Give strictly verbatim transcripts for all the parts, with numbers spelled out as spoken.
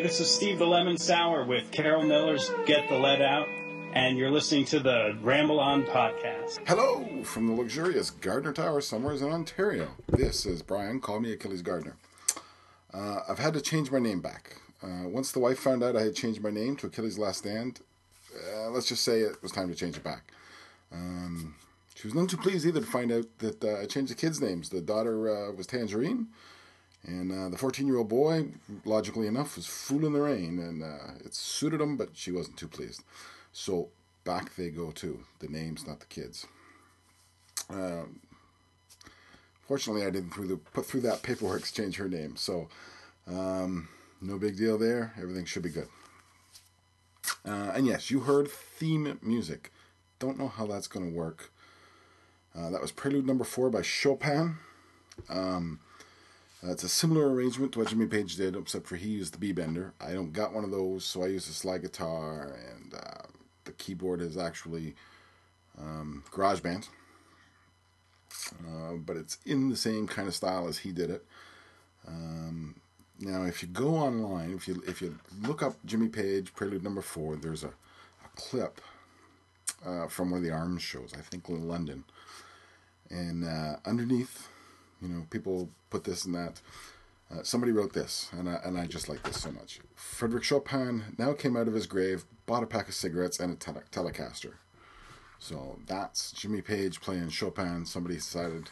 this is Steve the Lemon Sour with Carol Miller's Get the Lead Out, and you're listening to the Ramble On Podcast. Hello from the luxurious Gardner Tower somewhere in Ontario. This is Brian, call me Achilles Gardner. Uh, I've had to change my name back. Uh, once the wife found out I had changed my name to Achilles Last Stand, uh, let's just say it was time to change it back. Um, she was none too pleased either to find out that uh, I changed the kids' names. The daughter uh, was Tangerine, and uh, the fourteen-year-old boy, logically enough, was Foolin' the Rain, and uh, it suited him, but she wasn't too pleased. So back they go too. The names, not the kids. Um, fortunately, I didn't through the, put through that paperwork to change her name, so um, no big deal there. Everything should be good. Uh, and yes, you heard theme music. Don't know how that's going to work. Uh, that was Prelude Number Four by Chopin. Um, uh, it's a similar arrangement to what Jimmy Page did, except for he used the B-bender. I don't got one of those, so I use a slide guitar, and uh, the keyboard is actually um, GarageBand. Uh, but it's in the same kind of style as he did it. Um, now, if you go online, if you if you look up Jimmy Page Prelude Number Four, there's a, a clip uh, from one of the Arms shows, I think in London. And uh, underneath, you know, people put this and that. Uh, somebody wrote this, and I, and I just like this so much. Frederick Chopin now came out of his grave, bought a pack of cigarettes and a tele- Telecaster. So that's Jimmy Page playing Chopin. Somebody decided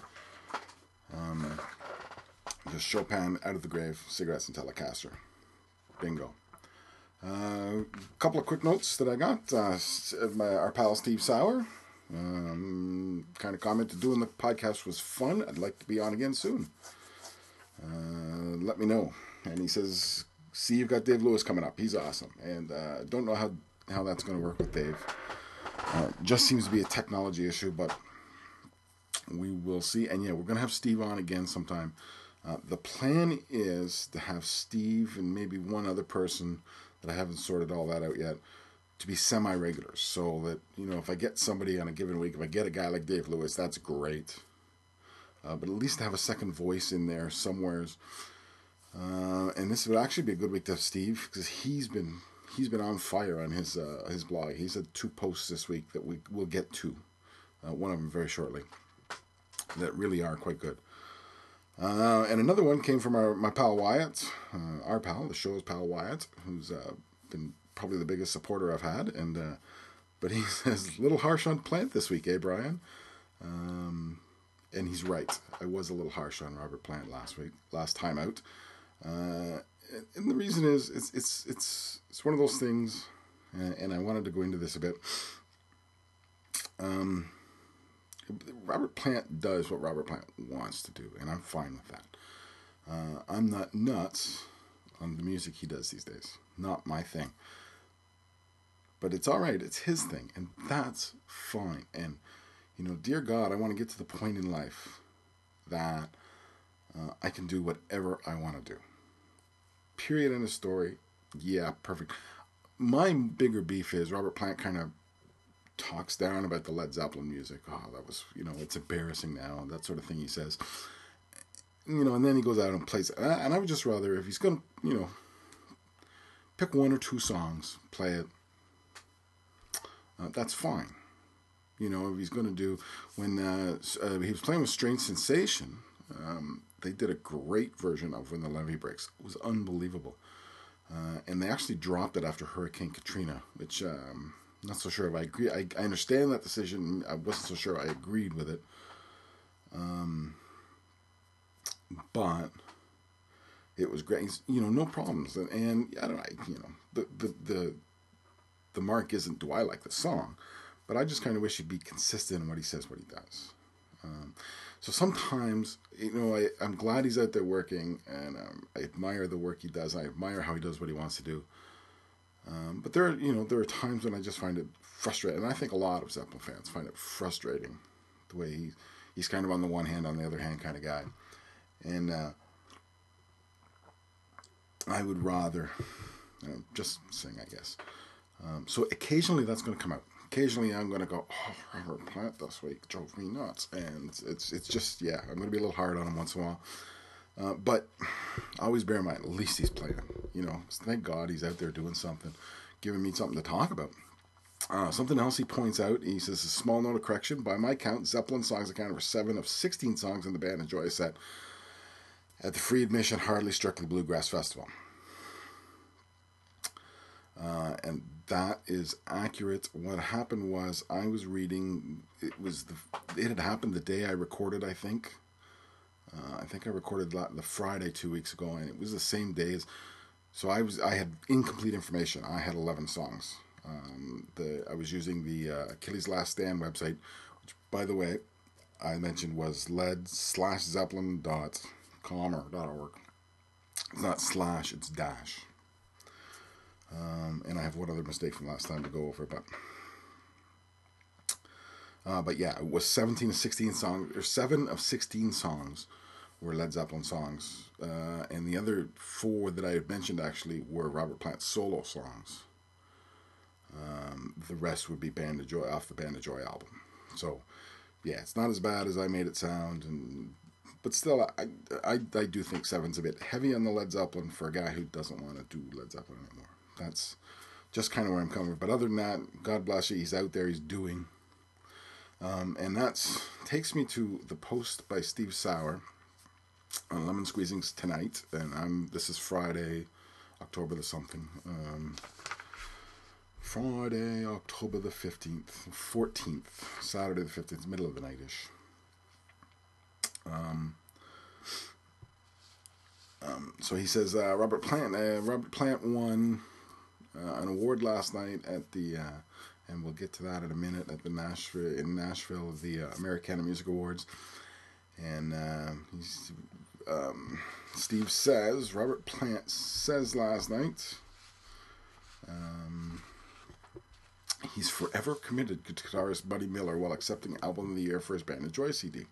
um, just Chopin out of the grave, cigarettes and Telecaster. Bingo. A uh, couple of quick notes that I got. Uh, my, our pal Steve Sauer um, kind of commented doing the podcast was fun. I'd like to be on again soon. Uh, let me know. And he says, see, you've got Dave Lewis coming up. He's awesome. And uh, don't know how, how that's going to work with Dave. Uh, just seems to be a technology issue, but we will see. And yeah, we're going to have Steve on again sometime. Uh, the plan is to have Steve and maybe one other person that I haven't sorted all that out yet to be semi-regulars. So that, you know, if I get somebody on a given week, if I get a guy like Dave Lewis, that's great. Uh, but at least have a second voice in there somewheres. Uh, and this would actually be a good week to have Steve, because he's been he's been on fire on his uh, his blog. He's had two posts this week that we will get to, uh, one of them very shortly, that really are quite good. Uh, and another one came from our my pal Wyatt, uh, our pal, the show's pal Wyatt, who's uh, been probably the biggest supporter I've had. And uh, but he says, a little harsh on Plant this week, eh, Brian? Um, and he's right. I was a little harsh on Robert Plant last week, last time out. Uh, and the reason is, it's it's it's it's one of those things, and, and I wanted to go into this a bit. Um, Robert Plant does what Robert Plant wants to do, and I'm fine with that. Uh, I'm not nuts on the music he does these days. Not my thing. But it's all right. It's his thing, and that's fine. And, you know, dear God, I want to get to the point in life that uh, I can do whatever I want to do. Period, end of story. Yeah, perfect. My bigger beef is Robert Plant kind of talks down about the Led Zeppelin music. Oh, that was, you know, it's embarrassing now, that sort of thing he says. You know, and then he goes out and plays it. And I, and I would just rather, if he's going to, you know, pick one or two songs, play it, uh, that's fine. You know, if he's going to do, when uh, uh, he was playing with Strange Sensation, um, they did a great version of When the Levee Breaks. It was unbelievable. Uh, and they actually dropped it after Hurricane Katrina, which um, I'm not so sure if I agree. I, I understand that decision. I wasn't so sure I agreed with it. Um, but it was great. You know, no problems. And, and I don't know, you know, the, the, the, the mark isn't, do I like the song? But I just kind of wish he'd be consistent in what he says, what he does. Um, so sometimes, you know, I, I'm glad he's out there working, and um, I admire the work he does. I admire how he does what he wants to do. Um, but there are, you know, there are times when I just find it frustrating. And I think a lot of Zeppelin fans find it frustrating, the way he, he's kind of on the one hand, on the other hand kind of guy. And uh, I would rather, you know, just sing, I guess. Um, so occasionally that's going to come out. Occasionally I'm going to go, oh, Robert Plant this week drove me nuts. And it's, it's it's just, yeah, I'm going to be a little hard on him once in a while. Uh, but always bear in mind, at least he's playing. you know, thank God he's out there doing something, giving me something to talk about. Uh, something else he points out, he says, a small note of correction. By my count, Zeppelin songs accounted for seven of sixteen songs in the Band of Joy set at the free admission Hardly Strictly Bluegrass Festival. Uh, and that is accurate. What happened was, I was reading, it was the, it had happened the day I recorded, I think. Uh, I think I recorded the Friday two weeks ago, and it was the same day as, so I was, I had incomplete information. I had eleven songs. Um, the I was using the uh, Achilles Last Stand website, which, by the way, I mentioned was led slash zeppelin dot com or dot org. It's not slash, it's dash. Um, and I have one other mistake from last time to go over, but uh, but yeah, it was seventeen of sixteen songs, or seven of sixteen songs were Led Zeppelin songs, uh, and the other four that I had mentioned actually were Robert Plant solo songs. Um, the rest would be Band of Joy, off the Band of Joy album. So, yeah, it's not as bad as I made it sound, and but still, I, I, I do think seven's a bit heavy on the Led Zeppelin for a guy who doesn't want to do Led Zeppelin anymore. That's just kind of where I'm coming from. But other than that, God bless you, he's out there, he's doing. Um, and that takes me to the post by Steve Sauer on Lemon Squeezings tonight, and I'm this is Friday, October the something. Um, Friday, October the fifteenth, fourteenth, Saturday the fifteenth, middle of the night-ish. Um, um, so he says, uh, Robert Plant, uh, Robert Plant won uh, an award last night at the, uh, and we'll get to that in a minute, at the Nashville, in Nashville, the uh, Americana Music Awards. And uh, he's, um, Steve says, Robert Plant says last night, um, he's forever committed to guitarist Buddy Miller while accepting Album of the Year for his Band of Joy C D.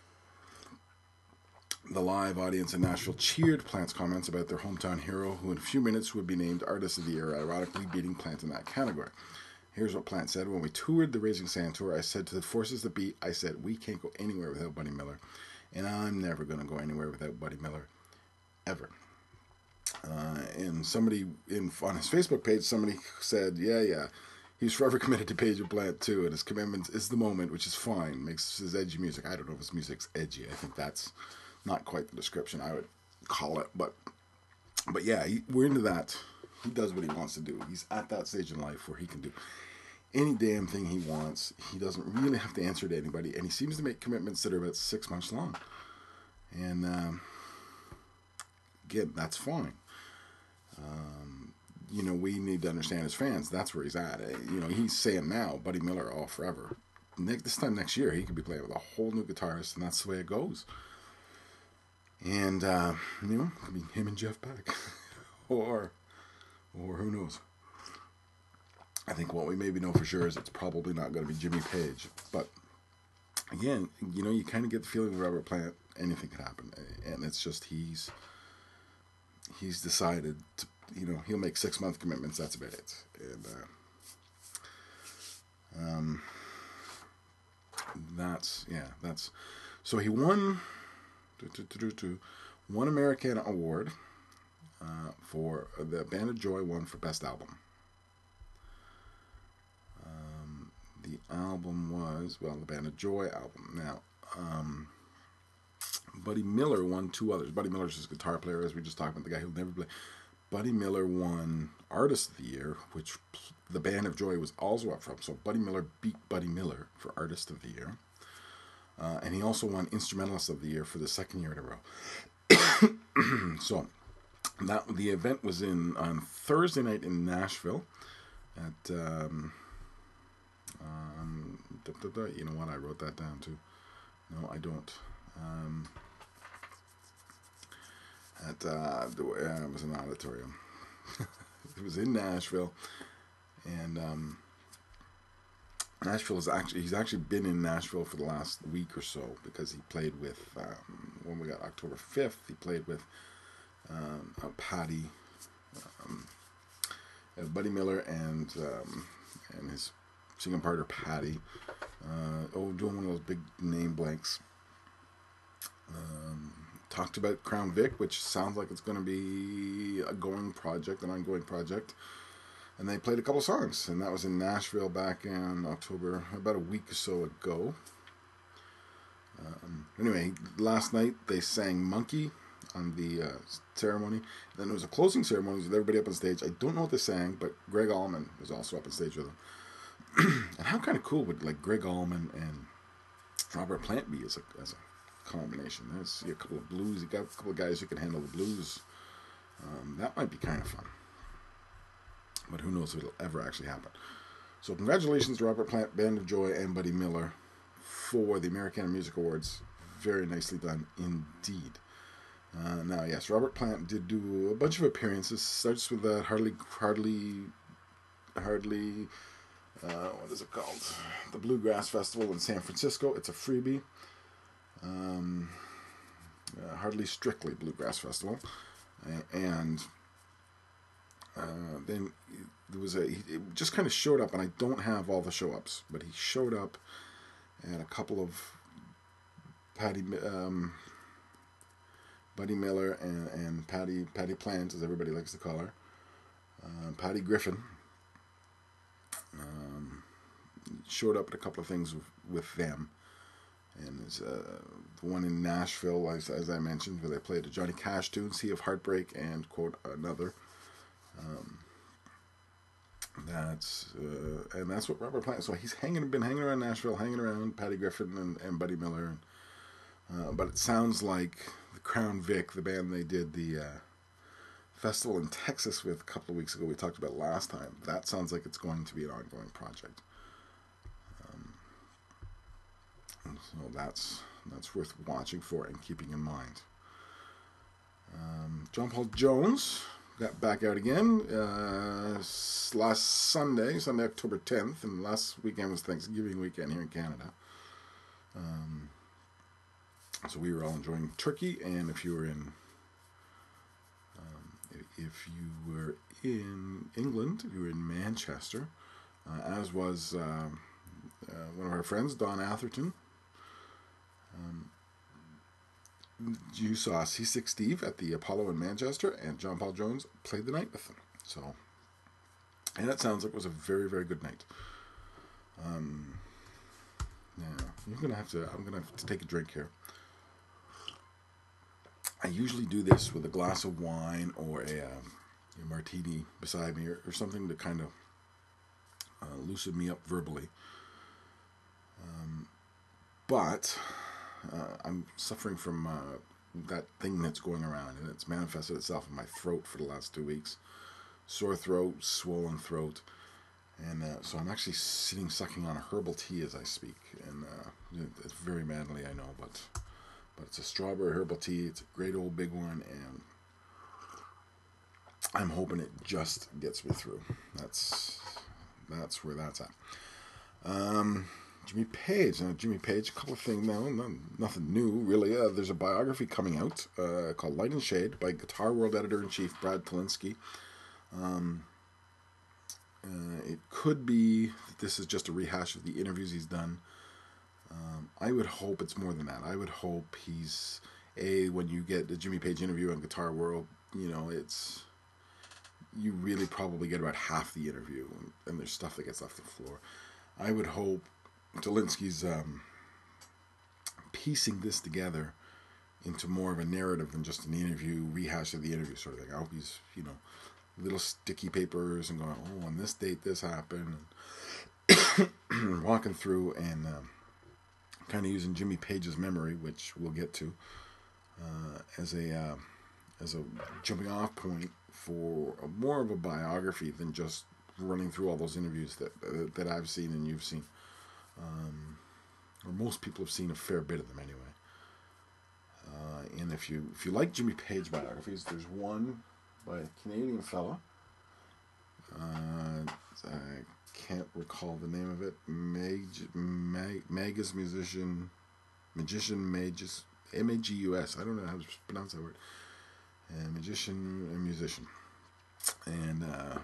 The live audience in Nashville cheered Plant's comments about their hometown hero, who in a few minutes would be named Artist of the Year, ironically beating Plant in that category. Here's what Plant said. When we toured the Raising Sand Tour, I said to the forces that beat, I said, we can't go anywhere without Buddy Miller, and I'm never going to go anywhere without Buddy Miller, ever. Uh, and somebody in on his Facebook page, somebody said, yeah, yeah, he's forever committed to Page of Plant too, and his commitment is the moment, which is fine, makes his edgy music. I don't know if his music's edgy. I think that's not quite the description I would call it, but but yeah, he, we're into that. He does what he wants to do. He's at that stage in life where he can do any damn thing he wants. He doesn't really have to answer to anybody, and he seems to make commitments that are about six months long. And um, again, that's fine. Um, you know, we need to understand as fans, that's where he's at. You know, he's saying now, Buddy Miller, all forever. Next, this time next year, he could be playing with a whole new guitarist, and that's the way it goes. And, uh, you know, it could be him and Jeff Beck. or, or who knows. I think what we maybe know for sure is it's probably not going to be Jimmy Page. But, again, you know, you kind of get the feeling with Robert Plant, anything could happen. And it's just he's, he's decided to, you know, he'll make six-month commitments, that's about it. And, uh, um, that's, yeah, that's, so he won... One Americana Award uh, for the Band of Joy won for Best Album. Um, the album was, well, the Band of Joy album. Now, um, Buddy Miller won two others. Buddy Miller's his guitar player, as we just talked about, the guy who never played. Buddy Miller won Artist of the Year, which the Band of Joy was also up from. So Buddy Miller beat Buddy Miller for Artist of the Year. Uh, and he also won Instrumentalist of the Year for the second year in a row. So, that the event was in on Thursday night in Nashville. At um, um, da, da, da, you know what? I wrote that down too. No, I don't. Um, at uh, the, uh, it was an auditorium. It was in Nashville, and. Um, Nashville is actually, he's actually been in Nashville for the last week or so because he played with, um, when we got October fifth, he played with um, uh, Patty, um, uh, Buddy Miller and um, and his singing partner Patty, uh, oh, doing one of those big name blanks, um, talked about Crown Vic, which sounds like it's going to be a going project, an ongoing project. And they played a couple songs, and that was in Nashville back in October, about a week or so ago. Um, anyway, last night they sang Monkey on the uh, ceremony. Then there was a closing ceremony with everybody up on stage. I don't know what they sang, but Greg Allman was also up on stage with them. And how kind of cool would like Greg Allman and Robert Plant be as a as a combination? There's a couple of blues. You got a couple of guys who can handle the blues. Um, that might be kind of fun. But who knows if it'll ever actually happen. So congratulations to Robert Plant, Band of Joy, and Buddy Miller for the Americana Music Awards. Very nicely done indeed. Uh, now, yes, Robert Plant did do a bunch of appearances. Starts with that Hardly, Hardly, Hardly, uh, what is it called? The Bluegrass Festival in San Francisco. It's a freebie. Um, uh, Hardly Strictly Bluegrass Festival. And uh, then there was a, he just kind of showed up, and I don't have all the show-ups, but he showed up at a couple of Patty, um, Buddy Miller and, and Patty, Patty Plant, as everybody likes to call her, uh, Patty Griffin, um, showed up at a couple of things with, with them. And there's uh, the one in Nashville, as, as I mentioned, where they played a Johnny Cash tune, Sea of Heartbreak, and, quote, another. Um, that's uh, and that's what Robert Plant. So he's hanging, been hanging around Nashville, hanging around Patty Griffin and, and Buddy Miller. Uh, but it sounds like the Crown Vic, the band they did the uh, festival in Texas with a couple of weeks ago, we talked about last time. That sounds like it's going to be an ongoing project. Um, so that's that's worth watching for and keeping in mind. Um, John Paul Jones got back out again uh, last Sunday, Sunday, October tenth, and last weekend was Thanksgiving weekend here in Canada. Um, so we were all enjoying turkey, and if you were in, um, if you were in England, if you were in Manchester, uh, as was um, uh, one of our friends, Don Atherton. Um, You saw Seasick Steve at the Apollo in Manchester, and John Paul Jones played the night with them. So, and that sounds like it was a very, very good night. Um, yeah, you're gonna have to. I'm gonna have to take a drink here. I usually do this with a glass of wine or a, um, a martini beside me, or, or something to kind of uh, loosen me up verbally. Um, but. Uh, I'm suffering from uh, that thing that's going around, and it's manifested itself in my throat for the last two weeks. Sore throat, swollen throat, and uh, so I'm actually sitting sucking on a herbal tea as I speak, and uh, it's very manly, I know, but but it's a strawberry herbal tea. It's a great old big one, and I'm hoping it just gets me through. That's that's where that's at. Um... Jimmy Page. Now, Jimmy Page, a couple of things now, nothing new, really. Uh, there's a biography coming out uh, called Light and Shade by Guitar World Editor-in-Chief Brad Talinsky. Um, uh, it could be that this is just a rehash of the interviews he's done. Um, I would hope it's more than that. I would hope he's, A, when you get the Jimmy Page interview on Guitar World, you know, it's, you really probably get about half the interview, and, and there's stuff that gets off the floor. I would hope Talinsky's um, piecing this together into more of a narrative than just an interview, rehash of the interview sort of thing. I hope he's, you know, little sticky papers and going, oh, on this date this happened, and walking through and um, kind of using Jimmy Page's memory, which we'll get to, uh, as a uh, as a jumping off point for a, more of a biography than just running through all those interviews that uh, that I've seen and you've seen. Um, or most people have seen a fair bit of them anyway. Uh, and if you if you like Jimmy Page biographies, there's one by a Canadian fella. Uh, I can't recall the name of it. Mag, Mag, Magus Musician, Magician Magus, M A G U S. I don't know how to pronounce that word. And magician and musician. And uh,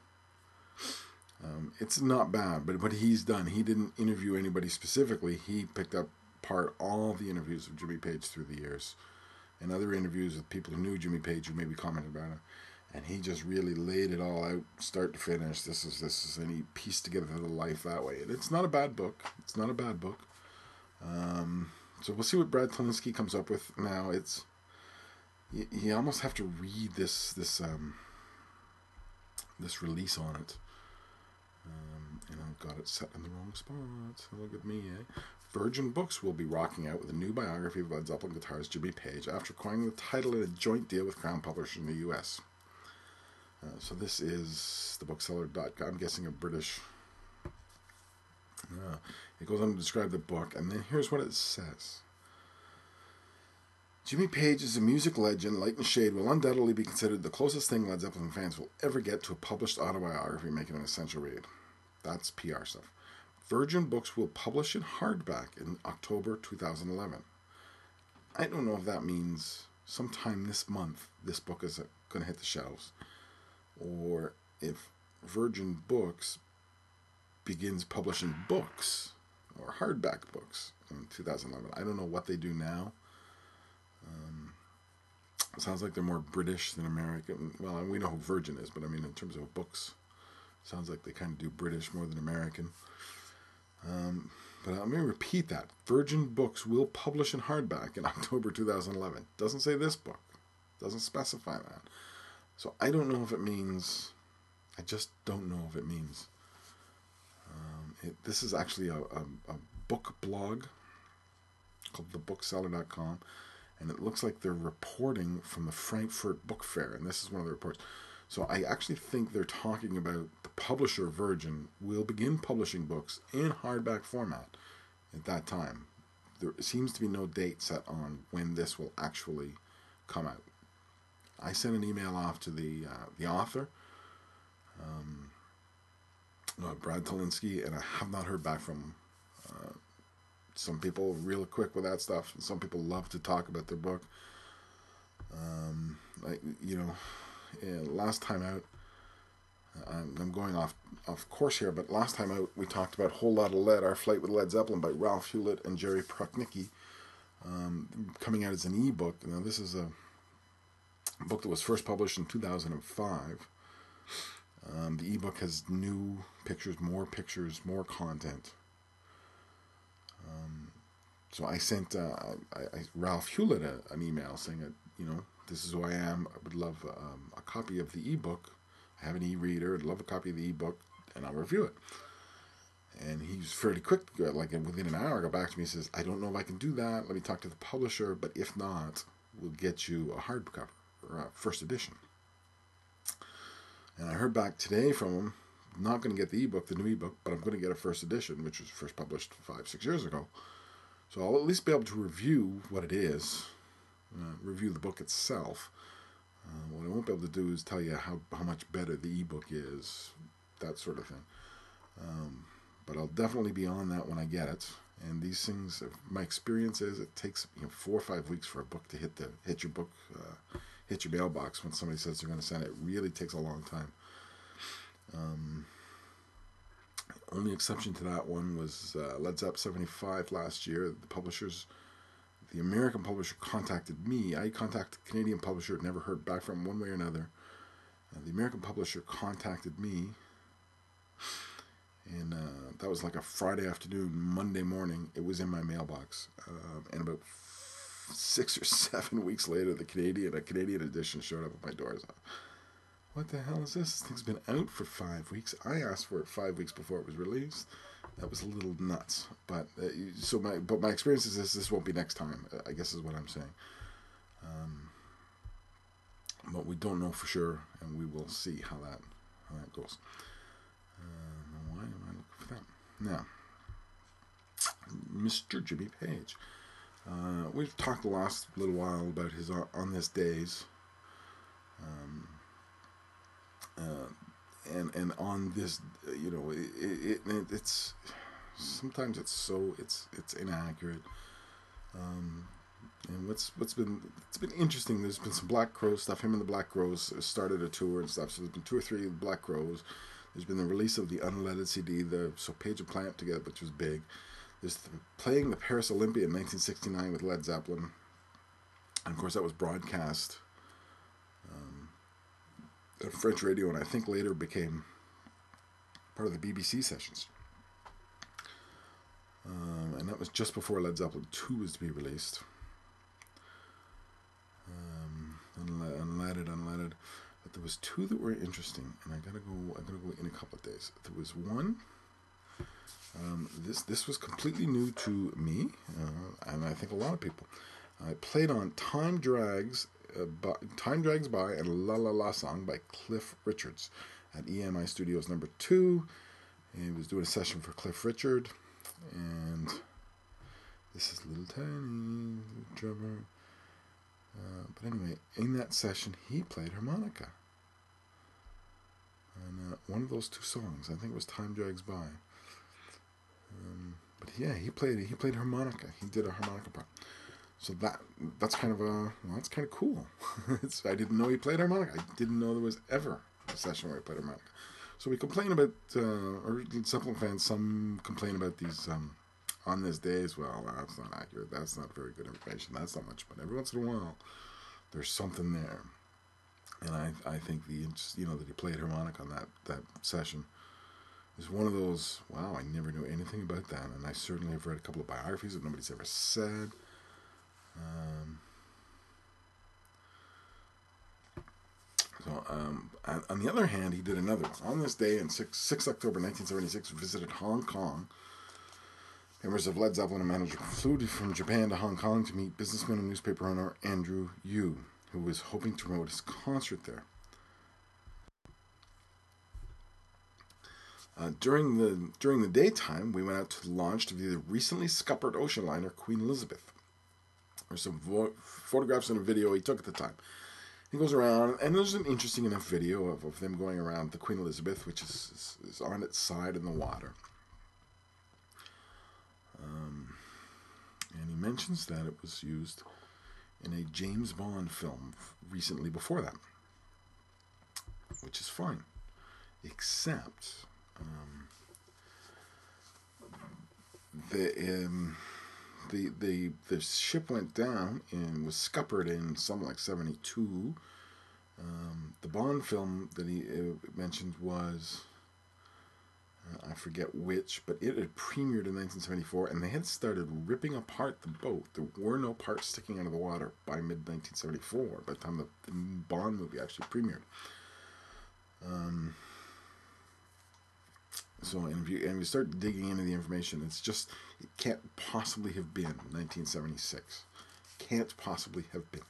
Um, it's not bad, but what he's done, he didn't interview anybody specifically. He picked up part all the interviews of Jimmy Page through the years and other interviews with people who knew Jimmy Page who maybe commented about him. And he just really laid it all out, start to finish. This is this is, and he pieced together the life that way. And it's not a bad book. It's not a bad book. Um, so we'll see what Brad Tolinski comes up with now. It's you, you almost have to read this this um, this release on it. Um, and I've got it set in the wrong spot. Look at me, eh? Virgin Books will be rocking out with a new biography of Led Zeppelin guitarist Jimmy Page after acquiring the title in a joint deal with Crown Publishers in the U S. Uh, so this is the bookseller dot com. I'm guessing a British. Uh, it goes on to describe the book, and then here's what it says. Jimmy Page is a music legend. Light and Shade will undoubtedly be considered the closest thing Led Zeppelin fans will ever get to a published autobiography, making it an essential read. That's P R stuff. Virgin Books will publish in hardback in October two thousand eleven. I don't know if that means sometime this month this book is going to hit the shelves, or if Virgin Books begins publishing books or hardback books in two thousand eleven. I don't know what they do now. Um, it sounds like they're more British than American. Well, we know who Virgin is, but I mean in terms of books, it sounds like they kind of do British more than American. Um, but let me repeat that. Virgin Books will publish in hardback in October two thousand eleven. Doesn't say this book. Doesn't specify that. So I don't know if it means, I just don't know if it means. Um, it, this is actually a, a, a book blog called the bookseller dot com, and it looks like they're reporting from the Frankfurt Book Fair, and this is one of the reports. So I actually think they're talking about the publisher Virgin will begin publishing books in hardback format at that time. There seems to be no date set on when this will actually come out. I sent an email off to the uh, the author, um, uh, Brad Tolinski, and I have not heard back from him. Uh, some people are real quick with that stuff, and some people love to talk about their book. Um, like you know, yeah, last time out, I'm, I'm going off off course here, but last time out we talked about Whole Lotta Lead, Our Flight with Led Zeppelin by Ralph Hewlett and Jerry Proknicki, um, coming out as an ebook. Now this is a book that was first published in two thousand five. Um, the ebook has new pictures, more pictures, more content. Um, so I sent uh, I, I, Ralph Hewlett a, an email saying that, you know, this is who I am. I would love um, a copy of the ebook. I have an e-reader. I'd love a copy of the ebook, and I'll review it. And he's fairly quick, like within an hour, got back to me and says, I don't know if I can do that. Let me talk to the publisher, but if not, we'll get you a hardcover. Or, uh, first edition. And I heard back today from him, not going to get the ebook, the new ebook, but I'm going to get a first edition, which was first published five, six years ago. So I'll at least be able to review what it is, uh, review the book itself. Uh, what I won't be able to do is tell you how, how much better the ebook is, that sort of thing. Um, but I'll definitely be on that when I get it. And these things, my experience is, it takes you know four or five weeks for a book to hit the hit your book. Uh, hit your mailbox when somebody says they're going to send it. It really takes a long time. Um, only exception to that one was uh, Led Zeppelin seventy-five last year. The publishers, the American publisher contacted me. I contacted the Canadian publisher, never heard back from him one way or another. Uh, the American publisher contacted me, and uh, that was like a Friday afternoon, Monday morning. It was in my mailbox. Um, and about Six or seven weeks later, the Canadian, a Canadian edition showed up at my door. I was like, what the hell is this? This thing's been out for five weeks. I asked for it five weeks before it was released. That was a little nuts. But uh, so my but my experience is this: this won't be next time. I guess is what I'm saying. Um, but we don't know for sure, and we will see how that how that goes. Uh, why am I looking for that now? Mister Jimmy Page. Uh, we've talked the last little while about his On, on This Days, um, uh, and and on this, you know, it, it, it it's sometimes it's so it's it's inaccurate. Um, and what's what's been it's been interesting. There's been some Black Crowes stuff. Him and the Black Crowes started a tour and stuff. So there's been two or three Black Crowes. There's been the release of the unleaded C D, the so Page and Plant together, which was big. There's the, playing the Paris Olympia in nineteen sixty-nine with Led Zeppelin. And of course, that was broadcast um, at French radio, and I think later became part of the B B C sessions. Um, and that was just before Led Zeppelin two was to be released. Um, unle- unleaded, unleaded. But there was two that were interesting, and I gotta go. I gotta go in a couple of days. There was one. Um, this this was completely new to me, uh, and I think a lot of people. I played on "Time Drags," uh, by, "Time Drags By" and "La La La Song" by Cliff Richards at E M I Studios number two. He was doing a session for Cliff Richard, and this is Little Tiny Drummer. Uh, but anyway, in that session, he played harmonica. And uh, one of those two songs, I think it was "Time Drags By." Um, but yeah, he played he played harmonica. He did a harmonica part. So that that's kind of a well, that's kind of cool. it's, I didn't know he played harmonica. I didn't know there was ever a session where he played harmonica. So we complain about, uh, or Zeppelin fans, some complain about these um, on this day as well. That's not accurate. That's not very good information. That's not much. But every once in a while, there's something there. And I I think the you know that he played harmonica on that, that session is one of those, wow, I never knew anything about that. And I certainly have read a couple of biographies that nobody's ever said. Um, so, um, on, on the other hand, he did another one. On this day, in sixth October nineteen seventy-six, visited Hong Kong. Members of Led Zeppelin and manager flew from Japan to Hong Kong to meet businessman and newspaper owner Andrew Yu, who was hoping to promote his concert there. Uh, during the during the daytime, we went out to the launch to view the recently scuppered ocean liner Queen Elizabeth. There's some vo- photographs and a video he took at the time. He goes around, and there's an interesting enough video of, of them going around the Queen Elizabeth, which is, is, is on its side in the water. Um, and he mentions that it was used in a James Bond film recently before that, which is fine, except um, the um, the the the ship went down and was scuppered in something like seventy-two. Um, the Bond film that he uh, mentioned was, uh, I forget which, but it had premiered in nineteen seventy-four, and they had started ripping apart the boat. There were no parts sticking out of the water by mid nineteen seventy-four, by the time the, the Bond movie actually premiered. Um, so, and if, you, and if you start digging into the information, it's just, it can't possibly have been nineteen seventy-six. Can't possibly have been.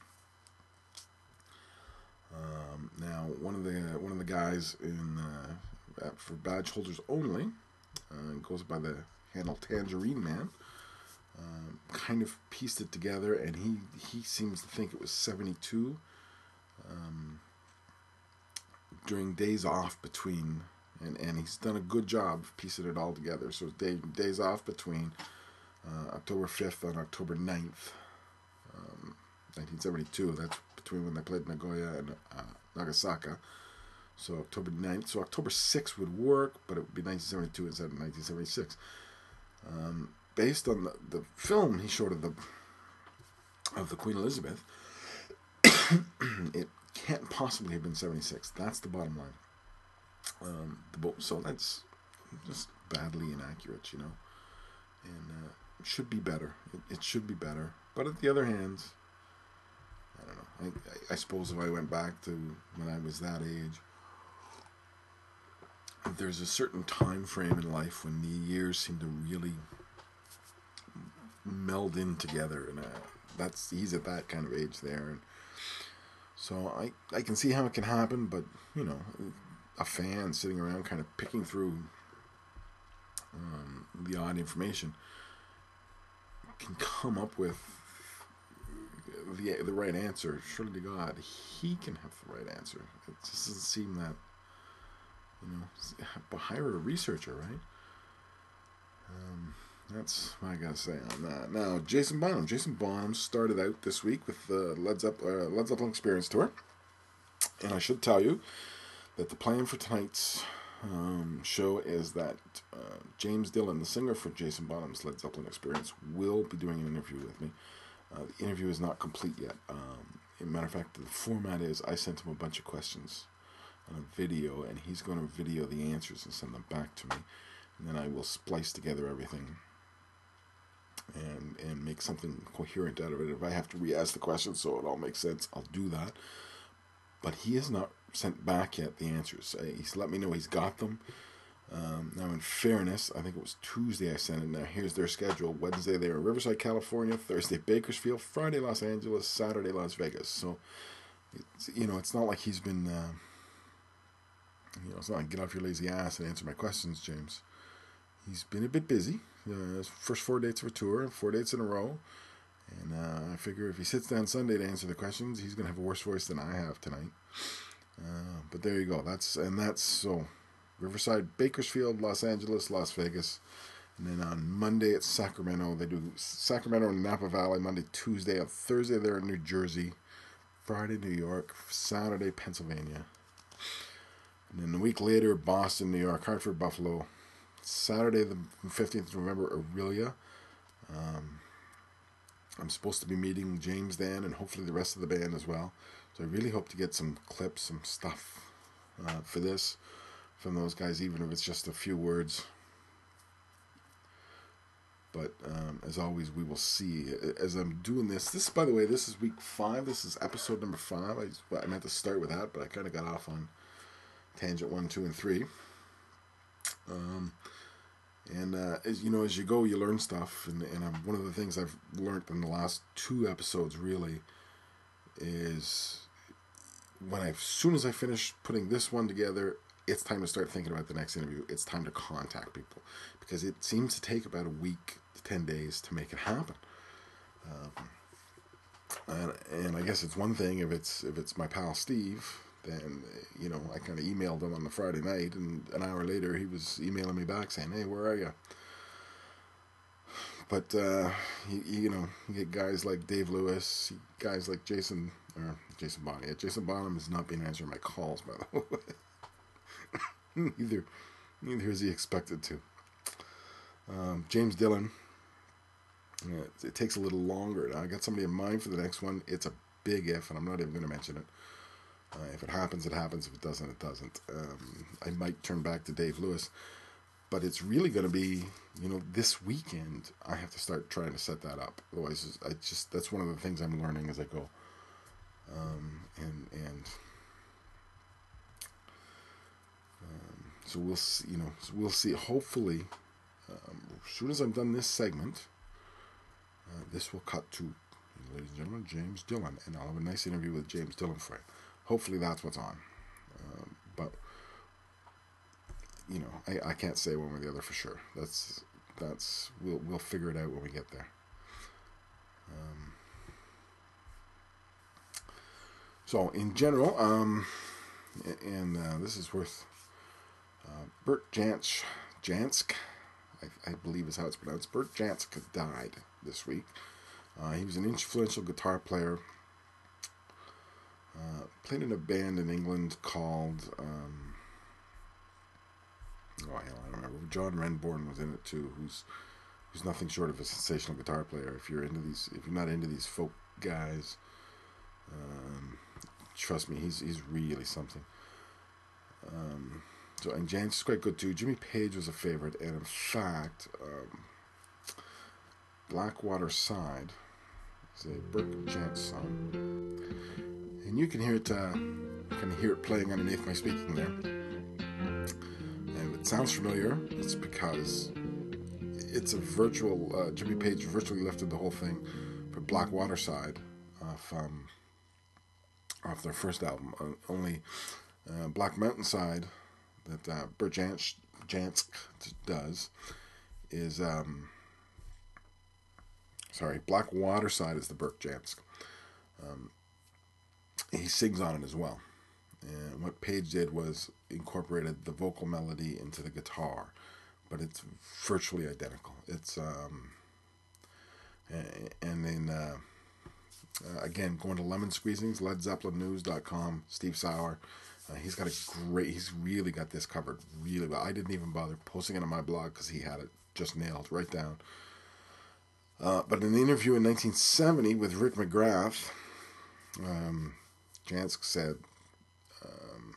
Um, now, one of the one of the guys in uh, for Badge Holders Only uh, goes by the handle Tangerine Man. Um, kind of pieced it together, and he he seems to think it was seventy-two. Um, during days off between, and, and he's done a good job of piecing it all together. So day, days off between uh, October fifth and October ninth, um, nineteen seventy-two. That's between when they played Nagoya and uh, Nagasaki. So October ninth. So October sixth would work, but it would be nineteen seventy-two instead of nineteen seventy-six. Um, based on the, the film he showed of the of the Queen Elizabeth, it can't possibly have been seventy-six. That's the bottom line. Um, the boat, so that's just badly inaccurate, you know, and uh, it should be better. It, it should be better. But at the other hand, I don't know. I, I suppose if I went back to when I was that age, there's a certain time frame in life when the years seem to really meld in together, and uh, that's he's at that kind of age there, and so I I can see how it can happen, but you know, a fan sitting around kind of picking through um, the odd information can come up with the the right answer. Surely to God, he can have the right answer. It just doesn't seem that, you know, hire a researcher, right? Um, that's what I gotta say on that. Now, Jason Bonham. Jason Bonham started out this week with the Led Zeppelin, uh, Led Zeppelin Experience Tour, and I should tell you that the plan for tonight's um, show is that uh, James Dillon, the singer for Jason Bonham's Led Zeppelin Experience, will be doing an interview with me. Uh, the interview is not complete yet. Um, as a matter of fact, the format is I sent him a bunch of questions on a video, and he's going to video the answers and send them back to me. And then I will splice together everything and and make something coherent out of it. If I have to re-ask the questions so it all makes sense, I'll do that. But he has not sent back yet the answers. He's let me know he's got them. Um, now, in fairness, I think it was Tuesday I sent it. Now, here's their schedule. Wednesday, they're in Riverside, California. Thursday, Bakersfield. Friday, Los Angeles. Saturday, Las Vegas. So, it's, you know, it's not like he's been, uh, you know, it's not like get off your lazy ass and answer my questions, James. He's been a bit busy. Uh, his first four dates of a tour, four dates in a row. And uh, I figure if he sits down Sunday to answer the questions, he's going to have a worse voice than I have tonight. Uh, but there you go. That's and that's so Riverside, Bakersfield, Los Angeles, Las Vegas. And then on Monday it's Sacramento. They do Sacramento and Napa Valley Monday, Tuesday. On Thursday they're in New Jersey. Friday, New York. Saturday, Pennsylvania. And then a week later, Boston, New York, Hartford, Buffalo. Saturday, the fifteenth of November, Aurelia. Um, I'm supposed to be meeting James then, and hopefully the rest of the band as well. So I really hope to get some clips, some stuff uh, for this from those guys, even if it's just a few words. But um, as always, we will see. As I'm doing this, this, by the way, this is week five. This is episode number five. I, just, I meant to start with that, but I kind of got off on tangent one, two, and three. Um, and uh, as you know, as you go, you learn stuff. And, and um, one of the things I've learned in the last two episodes really is when I, as soon as I finish putting this one together, it's time to start thinking about the next interview. It's time to contact people because it seems to take about a week to ten days to make it happen. Um, and, and I guess it's one thing if it's if it's my pal Steve. Then, you know, I kind of emailed him on the Friday night, and an hour later he was emailing me back saying, hey, where are you? But, uh, you, you know, you get guys like Dave Lewis, guys like Jason, or Jason Bonham. Yeah, Jason Bonham has not been answering my calls, by the way. neither, neither is he expected to. Um, James Dillon, yeah, it, it takes a little longer. Now, I got somebody in mind for the next one. It's a big if, and I'm not even going to mention it. Uh, if it happens, it happens. If it doesn't, it doesn't. Um, I might turn back to Dave Lewis. But it's really going to be, you know, this weekend, I have to start trying to set that up. Otherwise, I just that's one of the things I'm learning as I go. Um, and and um, so we'll see, you know, so we'll see. Hopefully, um, as soon as I'm done this segment, uh, this will cut to, ladies and gentlemen, James Dillon. And I'll have a nice interview with James Dillon for you. Hopefully that's what's on. Um, but, you know, I, I can't say one or the other for sure. That's, that's, we'll, we'll figure it out when we get there. Um, so, in general, um, and uh, this is worth, uh, Bert Jansch, Jansk, I, I believe is how it's pronounced. Bert Jansch died this week. Uh, he was an influential guitar player. Uh, played in a band in England called, um, oh hell, I don't remember. John Renbourn was in it too, who's who's nothing short of a sensational guitar player. If you're into these, if you're not into these folk guys, um, trust me, he's he's really something. Um, so and James is quite good too. Jimmy Page was a favorite, and in fact, um, Blackwater Side is a Bert Jansch song. And you can hear it, uh, can hear it playing underneath my speaking there. And if it sounds familiar, it's because it's a virtual, uh, Jimmy Page virtually lifted the whole thing for Blackwater Side off, um, off their first album. Uh, only uh, Black Mountain Side that uh, Bert Jansch, Jansch does is, um, sorry, Blackwater Side is the Bert Jansch. Um, He sings on it as well. And what Page did was incorporated the vocal melody into the guitar, but it's virtually identical. It's um, and then uh, uh, again, going to Lemon Squeezings, Led Zeppelin News dot com, Steve Sauer. Uh, he's got a great. He's really got this covered really well. I didn't even bother posting it on my blog because he had it just nailed right down. Uh, but in an interview in nineteen seventy with Rick McGrath, um, Jansk said, um,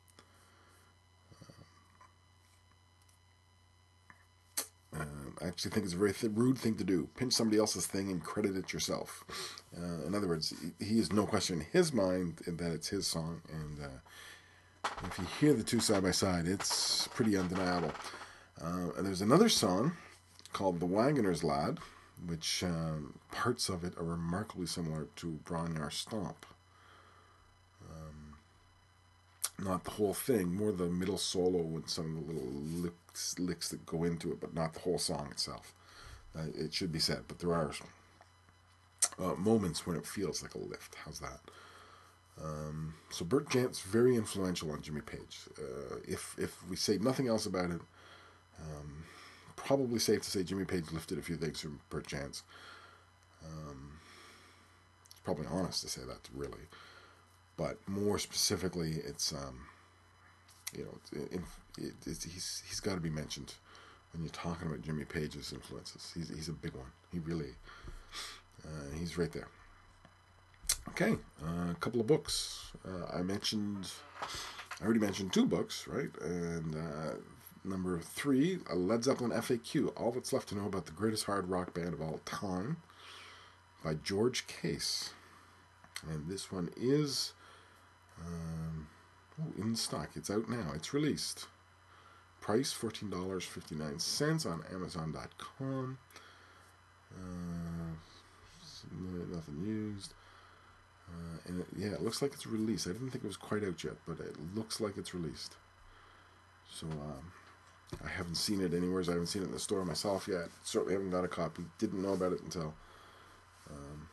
uh, I actually think it's a very th- rude thing to do. Pinch somebody else's thing and credit it yourself. Uh, in other words, he is no question in his mind that it's his song, and uh, if you hear the two side by side, it's pretty undeniable. Uh, and there's another song called The Wagoner's Lad, which um, parts of it are remarkably similar to Bron-Y-Aur Stomp. Um, not the whole thing, more the middle solo and some of the little licks, licks that go into it, but not the whole song itself. Uh, it should be said, but there are uh, moments when it feels like a lift. How's that? Um, so Bert Jansk's very influential on Jimmy Page. Uh, if if we say nothing else about it, um, probably safe to say Jimmy Page lifted a few things from Bert Jansk. Um, it's probably honest to say that, really. But more specifically, it's um, you know, it, it, it, he's he's got to be mentioned when you're talking about Jimmy Page's influences. He's he's a big one. He really, uh, he's right there. Okay, uh, a couple of books. Uh, I mentioned, I already mentioned two books, right? And uh, number three, a Led Zeppelin F A Q, All That's Left to Know About the Greatest Hard Rock Band of All Time, by George Case. And this one is um, oh, in stock. It's out now. It's released. Price fourteen dollars and fifty-nine cents on Amazon dot com. Uh, nothing used. Uh, and it, yeah, it looks like it's released. I didn't think it was quite out yet, but it looks like it's released. So um, I haven't seen it anywhere. I haven't seen it in the store myself yet. Certainly haven't got a copy. Didn't know about it until. Um,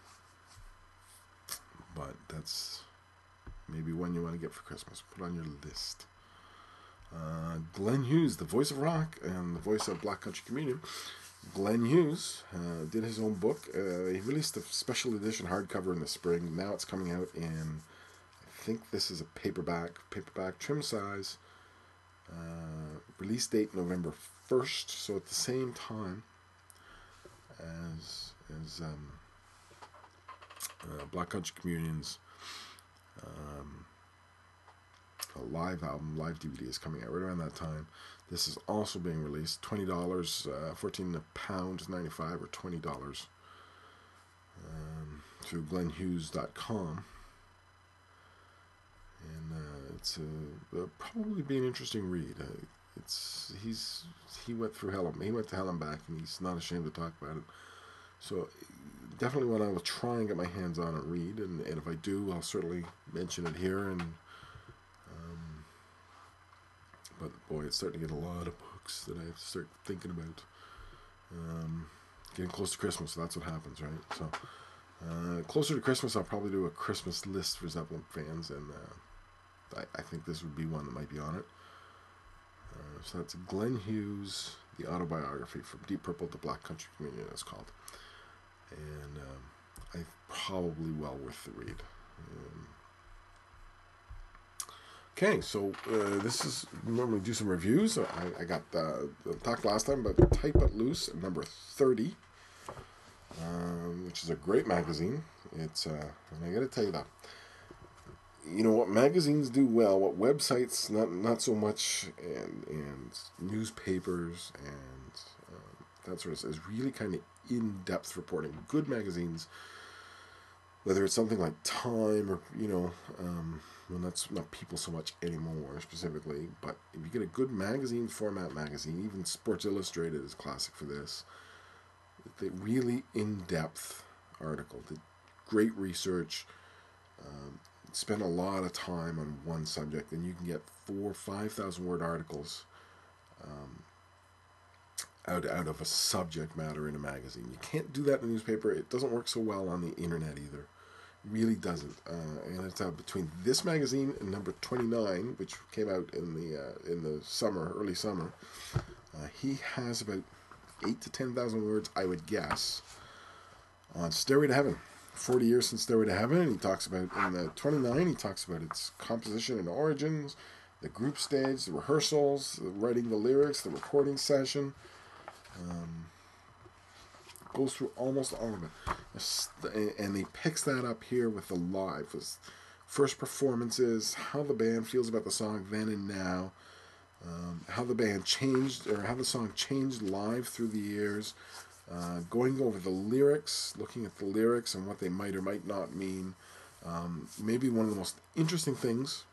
but that's maybe one you want to get for Christmas. Put on your list. Uh, Glenn Hughes, the voice of rock and the voice of Black Country Communion. Glenn Hughes uh, did his own book. Uh, he released a special edition hardcover in the spring. Now it's coming out in, I think this is a paperback, paperback trim size. Uh, release date November first, so at the same time as as um, uh, Black Country Communion's um, a live album, live D V D is coming out right around that time. This is also being released. twenty dollars, uh, fourteen pounds ninety-five or twenty dollars um, through glenn hughes dot com. And uh, it's a, uh, probably be an interesting read. Uh, it's he's he went through hell. He went to hell and back, and he's not ashamed to talk about it. So definitely one I will try and get my hands on and read. And, and if I do, I'll certainly mention it here. And um, but boy, it's starting to get a lot of books that I have to start thinking about. Um, getting close to Christmas, so that's what happens, right? So uh, closer to Christmas, I'll probably do a Christmas list for Zeppelin fans, and uh, I, I think this would be one that might be on it. Uh, so that's Glenn Hughes, the autobiography from Deep Purple to Black Country Communion, it's called. And um, I probably well worth the read. Um, okay, so uh, this is normally do some reviews. I, I got uh, talked last time about Tight But Loose number thirty, um, which is a great magazine. It's uh, and I got to tell you that. You know what magazines do well, what websites not not so much, and and newspapers and um, that sort of stuff is really kind of in-depth reporting. Good magazines, whether it's something like Time or you know, um, well that's not People so much anymore specifically, but if you get a good magazine format magazine, even Sports Illustrated is classic for this. They really in-depth article, the great research. Um, spend a lot of time on one subject, and you can get four, five thousand word articles um, out out of a subject matter in a magazine. You can't do that in a newspaper. It doesn't work so well on the internet either. It really doesn't. Uh, and it's uh, between this magazine and number twenty-nine, which came out in the uh, in the summer, early summer. Uh, he has about eight to ten thousand words, I would guess, on Stairway to Heaven. forty years since Stairway to Heaven, and he talks about, in the twenty-nine, he talks about its composition and origins, the group stage, the rehearsals, the writing the lyrics, the recording session. Um, Goes through almost all of it. And he picks that up here with the live. His first performances, how the band feels about the song then and now, um, how the band changed, or how the song changed live through the years, uh, going over the lyrics, looking at the lyrics and what they might or might not mean. Um, maybe one of the most interesting things,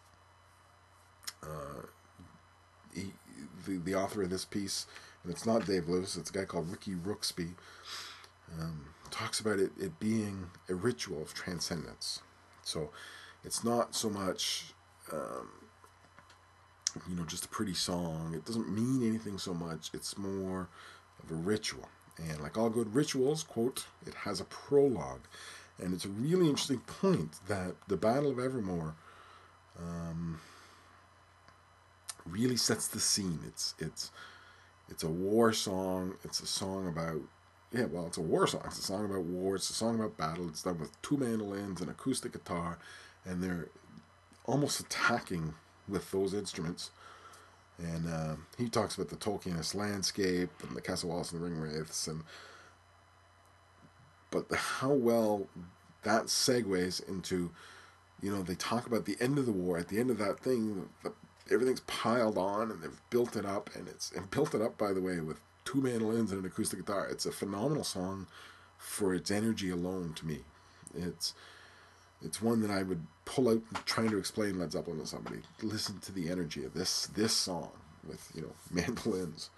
uh, he, the, the author of this piece, and it's not Dave Lewis, it's a guy called Ricky Rooksby, um, talks about it, it being a ritual of transcendence. So it's not so much, um, you know, just a pretty song. It doesn't mean anything so much. It's more of a ritual. And like all good rituals, quote, it has a prologue. And it's a really interesting point that the Battle of Evermore um, really sets the scene. It's it's it's a war song. It's a song about, yeah, well, it's a war song. It's a song about war. It's a song about battle. It's done with two mandolins and acoustic guitar, and they're almost attacking with those instruments. And uh, he talks about the Tolkienist landscape and the Castle Walls and the Ring Wraiths, and but the, how well that segues into, you know, they talk about the end of the war. At the end of that thing, the, everything's piled on, and they've built it up, and it's and built it up, by the way, with two mandolins and an acoustic guitar. It's a phenomenal song for its energy alone to me. It's it's one that I would pull out trying to explain Led Zeppelin to somebody. Listen to the energy of this this song with, you know, mandolins.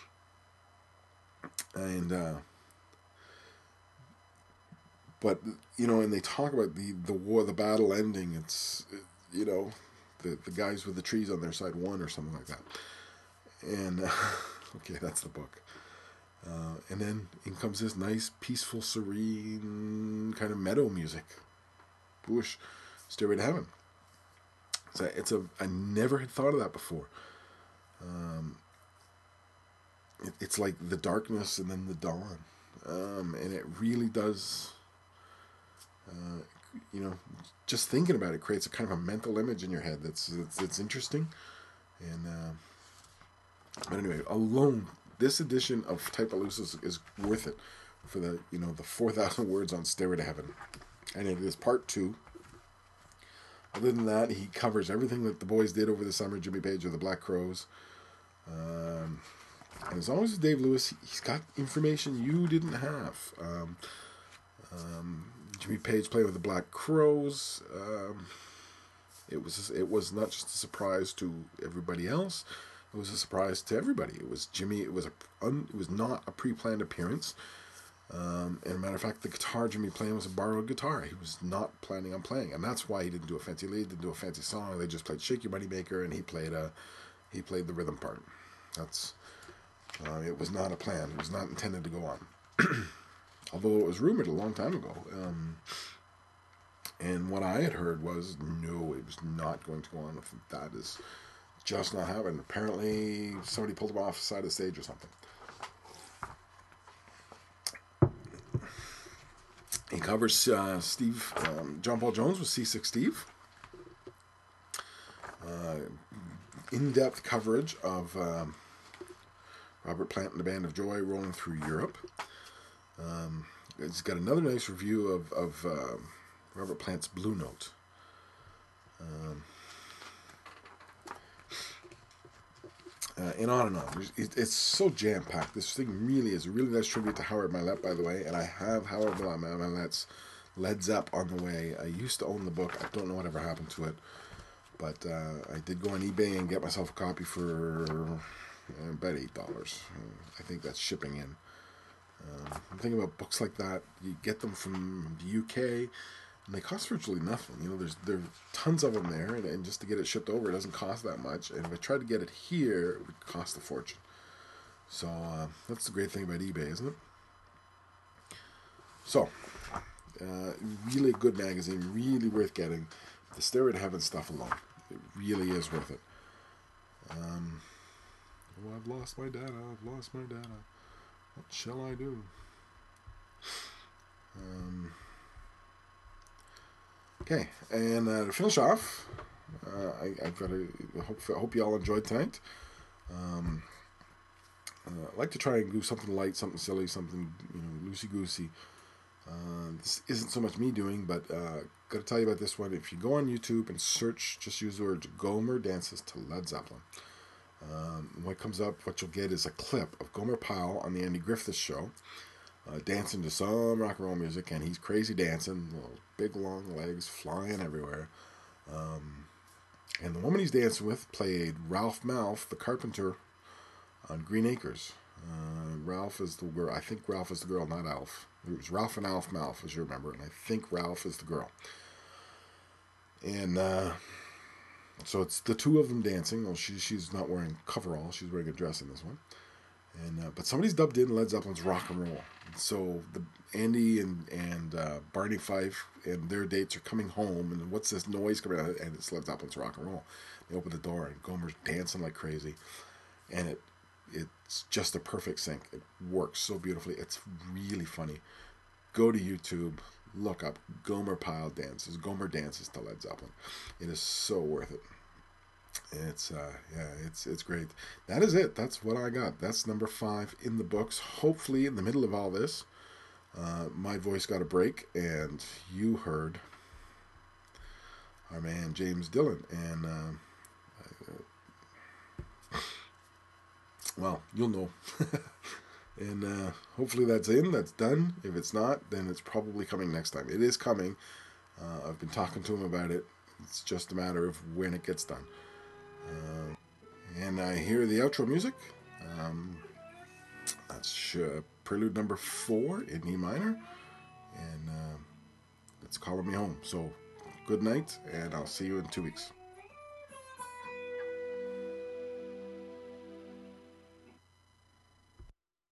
And uh but, you know, and they talk about the, the war, the battle ending. It's, you know, the, the guys with the trees on their side won or something like that. And, uh, okay, that's the book. Uh, and then in comes this nice, peaceful, serene kind of meadow music. Bush, Stairway to Heaven. It's a, it's a, I never had thought of that before. Um, it, it's like the darkness and then the dawn. Um, and it really does... Uh, you know, just thinking about it creates a kind of a mental image in your head that's that's, that's interesting. And uh, but anyway, alone, this edition of Typaloosa is, is worth it for the, you know, the four thousand words on Stairway to Heaven, and it is part two. Other than that, he covers everything that the boys did over the summer. Jimmy Page or the Black Crowes, um, and as always with Dave Lewis, he's got information you didn't have. Um, um, Jimmy Page played with the Black Crowes. Um, it was it was not just a surprise to everybody else; it was a surprise to everybody. It was Jimmy. It was a un, it was not a pre-planned appearance. Um, and a matter of fact, the guitar Jimmy playing was a borrowed guitar. He was not planning on playing, and that's why he didn't do a fancy lead, didn't do a fancy song. They just played "Shake Your Moneymaker," and he played a he played the rhythm part. That's uh, it was not a plan. It was not intended to go on. Although it was rumored a long time ago. Um, and what I had heard was, no, it was not going to go on. That is just not happening. Apparently, somebody pulled him off the side of the stage or something. He covers uh, Steve, um, John Paul Jones with Seasick Steve. Uh, in-depth coverage of um, Robert Plant and the Band of Joy rolling through Europe. Um, it's got another nice review of, of uh, Robert Plant's Blue Note. Um, uh, and on and on. It, it's so jam-packed. This thing really is a really nice tribute to Howard Milet, by the way. And I have Howard Milet's Led Zepp on the way. I used to own the book. I don't know whatever happened to it. But uh, I did go on eBay and get myself a copy for uh, about eight dollars. Uh, I think that's shipping in. Um, I'm thinking about books like that. You get them from the U K, and they cost virtually nothing. You know, there's there are tons of them there, and, and just to get it shipped over, it doesn't cost that much. And if I tried to get it here, it would cost a fortune. So uh, that's the great thing about eBay, isn't it? So, uh, really a good magazine, really worth getting. The Stairway to Heaven stuff alone, it really is worth it. Um, oh, I've lost my data. I've lost my data. What shall I do? Um, okay, and uh, to finish off, uh, I, I've got to I hope I hope you all enjoyed tonight. Um, Uh, I like to try and do something light, something silly, something, you know, loosey-goosey. Uh, this isn't so much me doing, but uh, got to tell you about this one. If you go on YouTube and search, just use the words Gomer Dances to Led Zeppelin. Um, what comes up, what you'll get is a clip of Gomer Pyle on the Andy Griffith Show, uh, dancing to some rock and roll music, and he's crazy dancing, little big long legs flying everywhere. Um, and the woman he's dancing with played Ralph Malph, the carpenter, on Green Acres. Uh, Ralph is the girl. I think Ralph is the girl, not Alf. It was Ralph and Alf Malph, as you remember, and I think Ralph is the girl. And uh, so it's the two of them dancing. Well, she, she's not wearing coveralls. She's wearing a dress in this one. And uh, but somebody's dubbed in Led Zeppelin's Rock and Roll. So the Andy and and uh, Barney Fife and their dates are coming home, and what's this noise coming out? And it's Led Zeppelin's Rock and Roll. They open the door, and Gomer's dancing like crazy, and it it's just a perfect sync. It works so beautifully. It's really funny. Go to YouTube, look up Gomer Pyle dances. Gomer dances to Led Zeppelin. It is so worth it. It's uh yeah, it's it's great. That is it. That's what I got. That's number five in the books. Hopefully, in the middle of all this, uh, my voice got a break, and you heard our man James Dillon. And uh, well, you'll know. And uh, hopefully that's in. That's done. If it's not, then it's probably coming next time. It is coming. Uh, I've been talking to him about it. It's just a matter of when it gets done. Uh, and I hear the outro music. Um, that's uh, Prelude number four in E minor. And uh, it's calling me home. So good night, and I'll see you in two weeks.